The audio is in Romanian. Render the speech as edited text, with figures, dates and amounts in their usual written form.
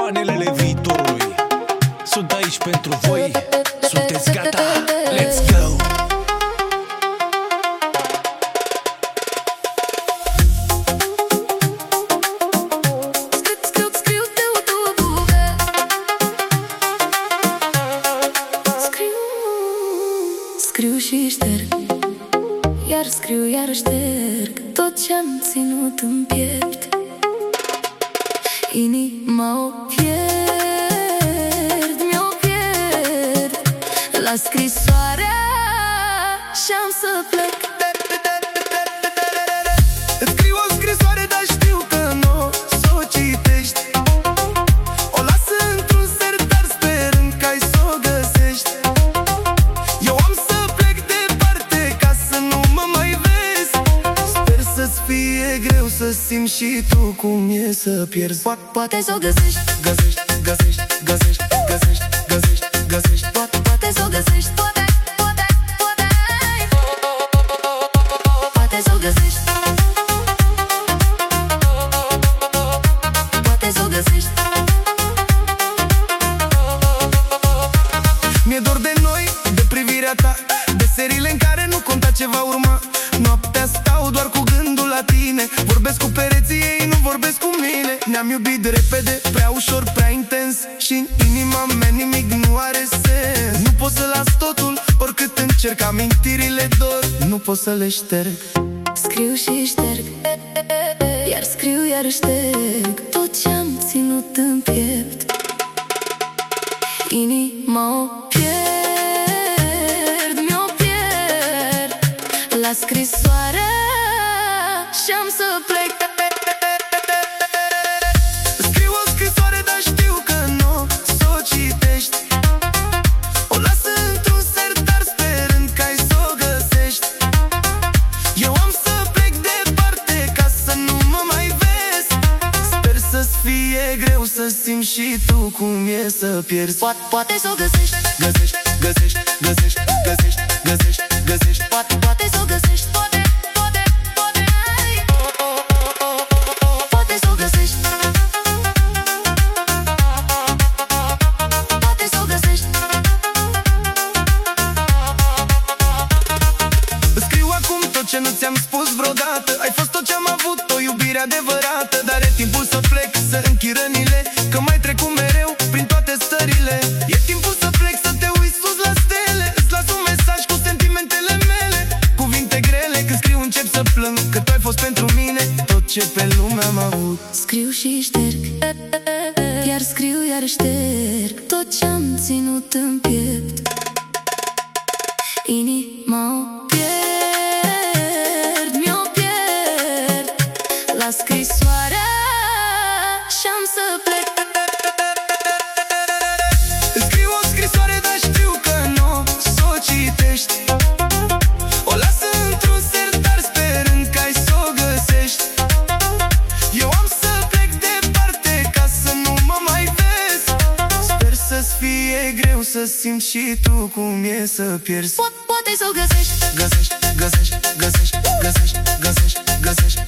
Panelele viitorului sunt aici pentru voi. Sunteți gata? Let's go! Scriu și șterg, iar scriu, iar șterg tot ce-am ținut în piept. Inima o pierd, mi-o pierd la scrisoarea și-am să plec. Îți scriu o scrisoare, dar știu că nu s-o citești. O las într-un sertar sperând că ai s-o găsești. Eu am să plec departe ca să nu mă mai vezi. Sper să-ți fie greu să simți și tu cum e să pierzi. Poate s-o găsești, Găsești, găsești, găsești, găsești, găsești, găsești. poate s-o găsești, poate s-o găsești, poate s-o găsești. Mi-e dor de noi, de privirea ta, de serile în care nu conta ce va urma. Noaptea stau doar cu gândul la tine. Vorbesc cu pereții, ei nu vorbesc cu mine. Ne-am iubit de repede, prea ușor, prea intens, și în inima mea nimic nu are sens. Nu pot să las totul, oricât încerc, amintirile dor, nu pot să le șterg. Scriu și șterg, iar scriu, iar șterg tot ce-am ținut în piept. Inima o pierd, mi-o pierd la scrisoarea și-am să plec. Scriu o scrisoare, dar știu că nu s-o citești. O las într-un sertar sperând că ai s-o găsești. Eu am să plec departe ca să nu mă mai vezi. Sper să-ți fie greu să simți și tu cum e să pierzi. Poate s-o găsești, Găsești, găsești, găsești, găsești, găsești, găsești. poate s-o găsești, poate s-o găsești, poate s-o găsești. Îți scriu acum tot ce nu ți-am spus vreodată. Ai fost tot ce-am avut, o iubire adevărată. Dar e timpul să plec, să închid rănile, că mai trecut mereu prin toate stările. E timpul să plec, să te uiți sus la stele. Îți las un mesaj cu sentimentele mele, cuvinte grele, când scriu încep să plâng, că tu ai fost pentru mine tot ce pe lume am avut. Scriu și șterg, iar scriu, iar șterg tot ce-am ținut în piept. Inima o pierd, mi-o pierd la scrisoarea și-am să plec. Îți scriu o scrisoare, dar știu că nu s-o citești. O las într-un sertar sperând că ai s-o găsești. Eu am să plec departe ca să nu mă mai vezi. Sper să-ți fie greu să simți și tu cum e să pierzi. Poate s-o găsești, Găsești, găsești, găsești, găsești, găsești, găsești.